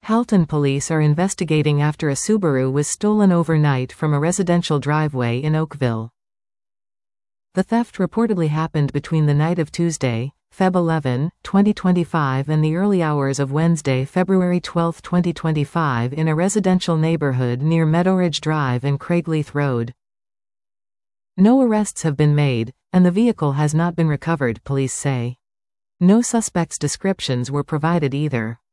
Halton police are investigating after a Subaru was stolen overnight from a residential driveway in Oakville. The theft reportedly happened between the night of Tuesday, Feb 11, 2025 and the early hours of Wednesday, February 12, 2025 in a residential neighborhood near Meadowridge Drive and Craigleith Road. No arrests have been made, and the vehicle has not been recovered, police say. No suspects' descriptions were provided either.